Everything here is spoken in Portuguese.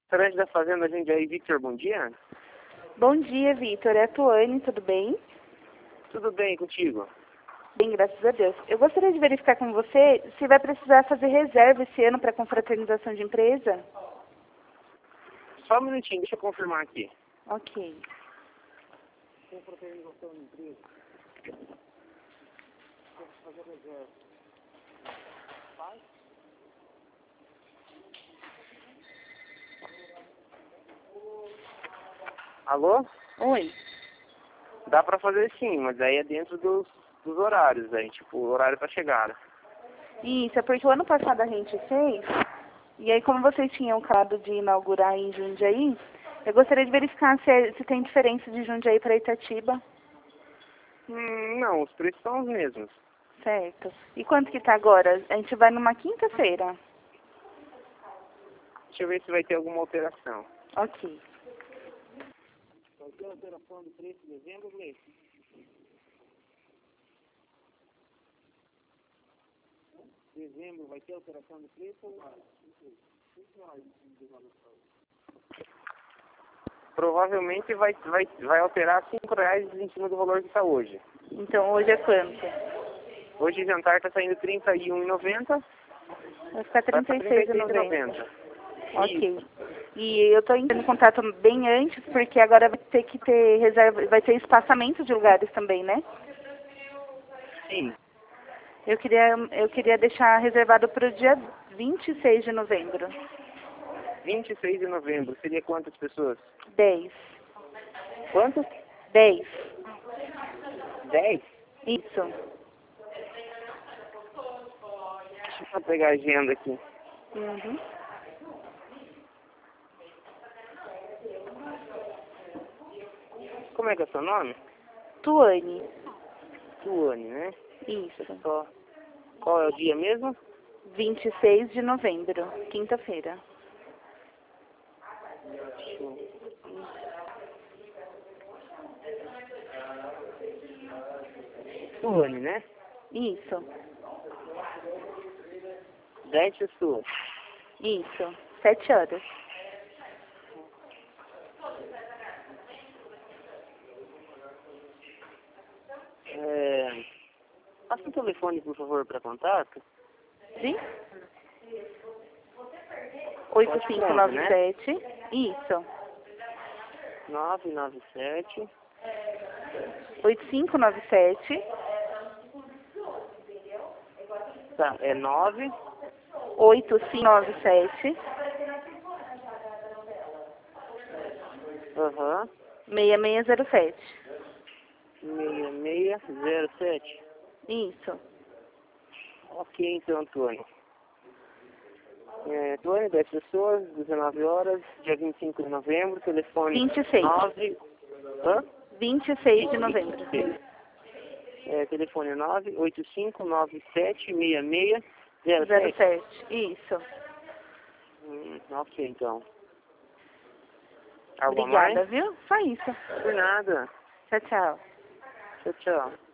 Restaurante da Fazenda Jundiaí, Victor, bom dia. Bom dia, Vitor. É a Tuane, tudo bem? Tudo bem contigo? Bem, graças a Deus. Eu gostaria de verificar com você se vai precisar fazer reserva esse ano para confraternização de empresa. Só um minutinho, deixa eu confirmar aqui. Ok. Confraternização de empresa. Fazer reserva. Faz? Alô? Oi. Dá pra fazer sim, mas aí é dentro dos horários, aí, tipo, o horário pra chegada. Isso, é porque o ano passado a gente fez, e aí como vocês tinham acabado de inaugurar em Jundiaí, eu gostaria de verificar se tem diferença de Jundiaí para Itatiba. Não, os preços são os mesmos. Certo. E quanto que tá agora? A gente vai numa quinta-feira. Deixa eu ver se vai ter alguma alteração. Ok. Vai ter alteração do preço de dezembro, Gleice? Dezembro vai ter alteração do preço? Provavelmente vai alterar R$5 em cima do valor que está hoje. Então hoje é quanto? Hoje o jantar está saindo R$31,90. Vai ficar Vai para R$36,90. Ok. Isso. E eu estou entrando em contato bem antes, porque agora vai ter que ter reserva, vai ter espaçamento de lugares também, né? Sim. Eu queria deixar reservado para o dia 26 de novembro. 26 de novembro. Seria quantas pessoas? 10. Quantas? 10. 10? Isso. Deixa eu só pegar a agenda aqui. Uhum. Como é que é o seu nome? Tuane. Tuane, né? Isso. Só. Qual é o dia mesmo? 26 de novembro, quinta-feira. Tuane, né? Isso. 10 pessoas. Isso. 7 horas. Passa o telefone, por favor, para contato. Sim? Pode ser, 8597. Isso. 997. 8597. Tá, é 9. 8597. Aham. 6607. 6607. Isso. Ok, então, Antônio. Antônio, 10 pessoas, 19 horas, dia 25 de novembro, telefone 26. 9... Hã? 26 de novembro. Telefone 985976607. 07. Isso. Ok, então. Algo a Obrigada, mais? viu? Só isso. Por nada. Tchau, tchau. Tchau, tchau.